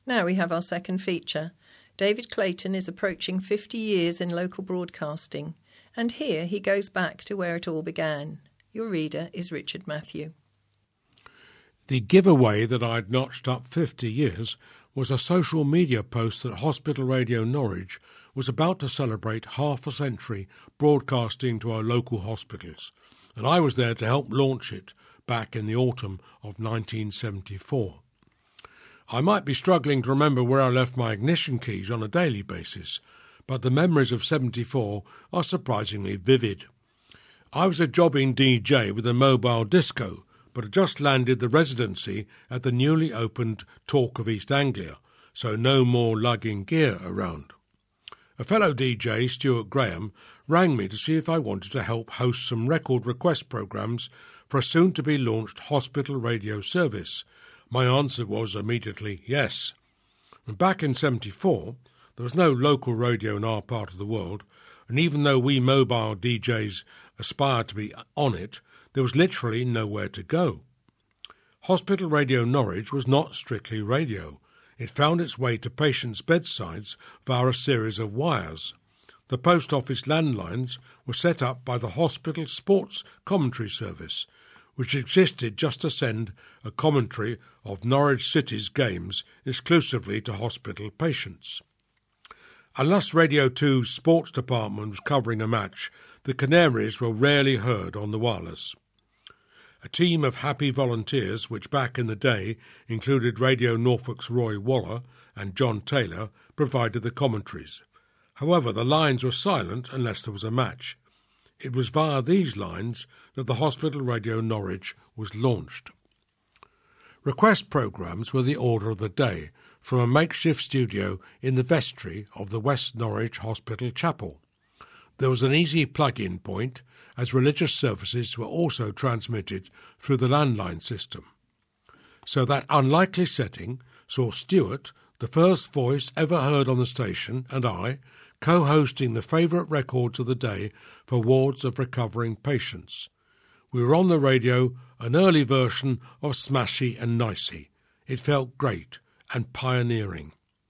Now we have our second feature. David Clayton is approaching 50 years in local broadcasting, and here he goes back to where it all began. Your reader is Richard Matthew. The giveaway that I'd notched up 50 years was a social media post that Hospital Radio Norwich was about to celebrate half a century broadcasting to our local hospitals, and I was there to help launch it back in the autumn of 1974. I might be struggling to remember where I left my ignition keys on a daily basis, but the memories of 74 are surprisingly vivid. I was a jobbing DJ with a mobile disco, but had just landed the residency at the newly opened Talk of East Anglia, so no more lugging gear around. A fellow DJ, Stuart Graham, rang me to see if I wanted to help host some record request programmes for a soon-to-be-launched hospital radio service. My answer was immediately yes. And back in 74, there was no local radio in our part of the world, and even though we mobile DJs aspired to be on it, there was literally nowhere to go. Hospital Radio Norwich was not strictly radio. It found its way to patients' bedsides via a series of wires. The post office landlines were set up by the hospital sports commentary service, which existed just to send a commentary of Norwich City's games exclusively to hospital patients. Unless Radio 2's sports department was covering a match, the Canaries were rarely heard on the wireless. A team of happy volunteers, which back in the day included Radio Norfolk's Roy Waller and John Taylor, provided the commentaries. However, the lines were silent unless there was a match. It was via these lines that the Hospital Radio Norwich was launched. Request programmes were the order of the day from a makeshift studio in the vestry of the West Norwich Hospital Chapel. There was an easy plug-in point, as religious services were also transmitted through the landline system. So that unlikely setting saw Stuart, the first voice ever heard on the station, and I, co-hosting the favourite records of the day for wards of recovering patients. We were on the radio, an early version of Smashy and Nicey. It felt great and pioneering.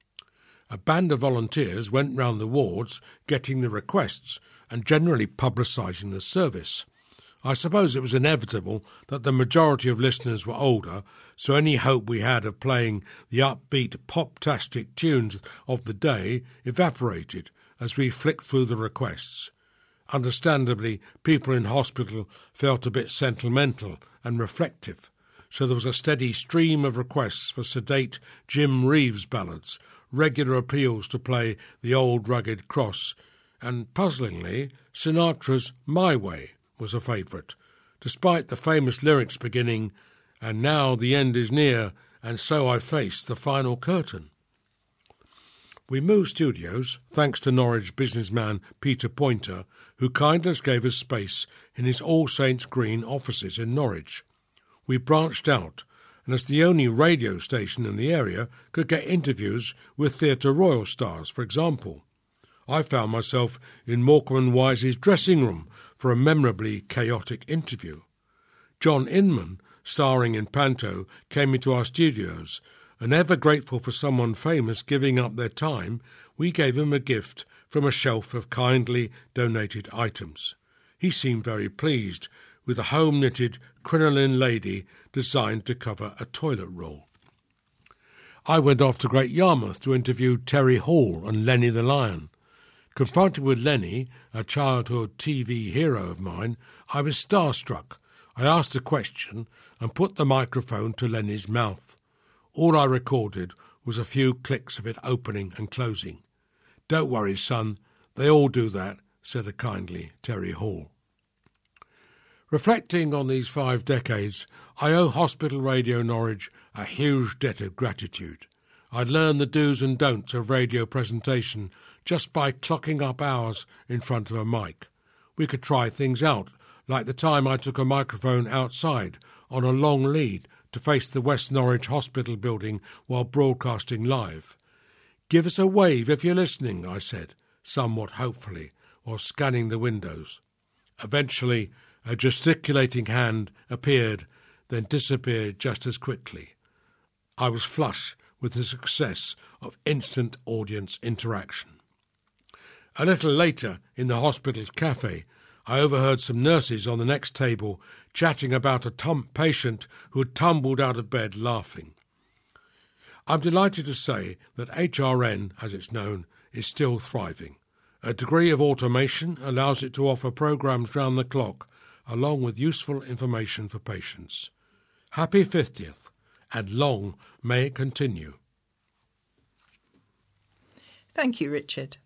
A band of volunteers went round the wards getting the requests and generally publicising the service. I suppose it was inevitable that the majority of listeners were older, so any hope we had of playing the upbeat pop-tastic tunes of the day evaporated as we flicked through the requests. Understandably, people in hospital felt a bit sentimental and reflective, so there was a steady stream of requests for sedate Jim Reeves ballads, regular appeals to play The Old Rugged Cross, and, puzzlingly, Sinatra's My Way was a favourite, despite the famous lyrics beginning, "And now the end is near, and so I face the final curtain." We moved studios, thanks to Norwich businessman Peter Poynter, who kindly gave us space in his All Saints Green offices in Norwich. We branched out, and as the only radio station in the area, could get interviews with Theatre Royal stars, for example. I found myself in Morecambe and Wise's dressing room for a memorably chaotic interview. John Inman, starring in Panto, came into our studios, and ever grateful for someone famous giving up their time, we gave him a gift from a shelf of kindly donated items. He seemed very pleased with a home-knitted crinoline lady designed to cover a toilet roll. I went off to Great Yarmouth to interview Terry Hall and Lenny the Lion. Confronted with Lenny, a childhood TV hero of mine, I was starstruck. I asked a question and put the microphone to Lenny's mouth. All I recorded was a few clicks of it opening and closing. "Don't worry, son, they all do that," said a kindly Terry Hall. Reflecting on these 5 decades, I owe Hospital Radio Norwich a huge debt of gratitude. I'd learned the do's and don'ts of radio presentation just by clocking up hours in front of a mic. We could try things out, like the time I took a microphone outside on a long lead to face the West Norwich Hospital building while broadcasting live. "Give us a wave if you're listening," I said, somewhat hopefully, while scanning the windows. Eventually, a gesticulating hand appeared, then disappeared just as quickly. I was flush with the success of instant audience interaction. A little later, in the hospital's cafe, I overheard some nurses on the next table chatting about a patient who had tumbled out of bed laughing. I'm delighted to say that HRN, as it's known, is still thriving. A degree of automation allows it to offer programs round the clock, along with useful information for patients. Happy 50th, and long may it continue. Thank you, Richard.